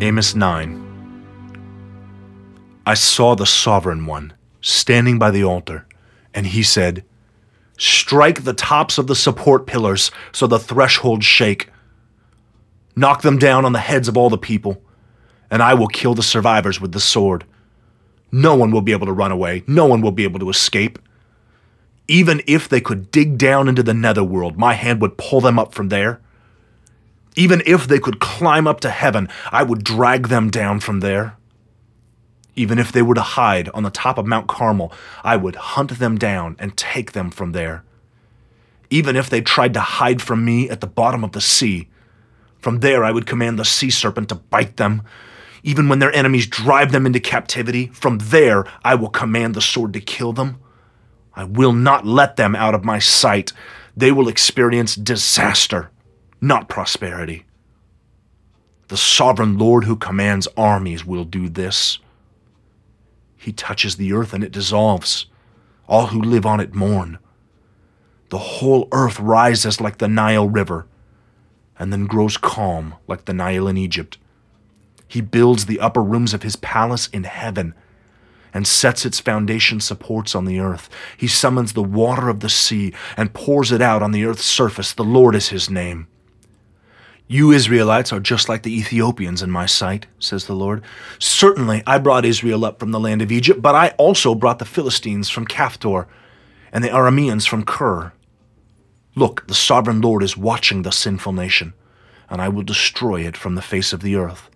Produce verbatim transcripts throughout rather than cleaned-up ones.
Amos nine. I saw the Sovereign One standing by the altar, and he said, "Strike the tops of the support pillars so the thresholds shake. Knock them down on the heads of all the people, and I will kill the survivors with the sword. No one will be able to run away. No one will be able to escape. Even if they could dig down into the netherworld, my hand would pull them up from there. Even if they could climb up to heaven, I would drag them down from there. Even if they were to hide on the top of Mount Carmel, I would hunt them down and take them from there. Even if they tried to hide from me at the bottom of the sea, from there I would command the sea serpent to bite them. Even when their enemies drive them into captivity, from there I will command the sword to kill them. I will not let them out of my sight. They will experience disaster, not prosperity. The sovereign Lord who commands armies will do this. He touches the earth and it dissolves. All who live on it mourn. The whole earth rises like the Nile River, and then grows calm like the Nile in Egypt. He builds the upper rooms of his palace in heaven and sets its foundation supports on the earth. He summons the water of the sea and pours it out on the earth's surface. The Lord is his name. You Israelites are just like the Ethiopians in my sight, says the Lord. Certainly I brought Israel up from the land of Egypt, but I also brought the Philistines from Caphtor and the Arameans from Kir. Look, the sovereign Lord is watching the sinful nation, and I will destroy it from the face of the earth.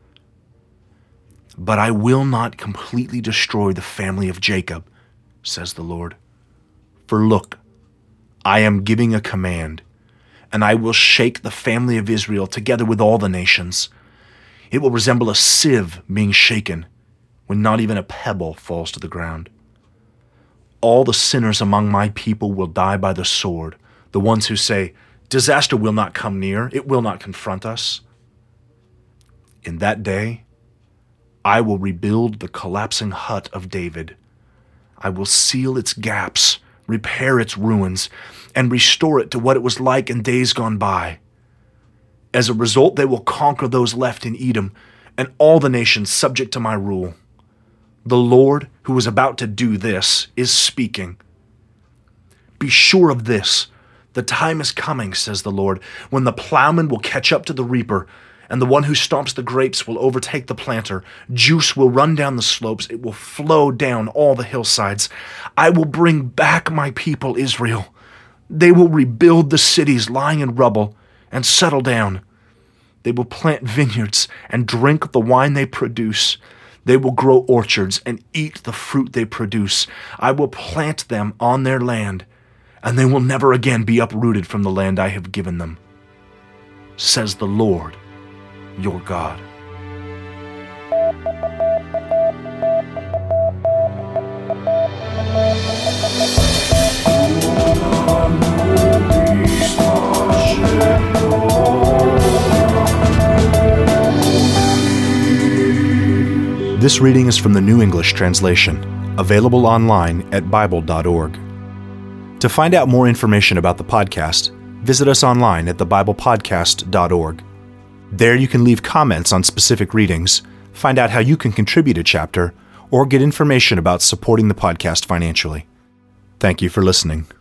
But I will not completely destroy the family of Jacob, says the Lord. For look, I am giving a command, and I will shake the family of Israel together with all the nations. It will resemble a sieve being shaken when not even a pebble falls to the ground. All the sinners among my people will die by the sword, the ones who say, disaster will not come near, it will not confront us. In that day, I will rebuild the collapsing hut of David. I will seal its gaps, repair its ruins, and restore it to what it was like in days gone by. As a result, they will conquer those left in Edom and all the nations subject to my rule. The Lord, who is about to do this, is speaking. Be sure of this. The time is coming, says the Lord, when the plowman will catch up to the reaper, and the one who stomps the grapes will overtake the planter. Juice will run down the slopes. It will flow down all the hillsides. I will bring back my people, Israel. They will rebuild the cities lying in rubble and settle down. They will plant vineyards and drink the wine they produce. They will grow orchards and eat the fruit they produce. I will plant them on their land, and they will never again be uprooted from the land I have given them, says the Lord, your God. This reading is from the New English Translation, available online at bible dot org. To find out more information about the podcast, visit us online at the bible podcast dot org. There you can leave comments on specific readings, find out how you can contribute a chapter, or get information about supporting the podcast financially. Thank you for listening.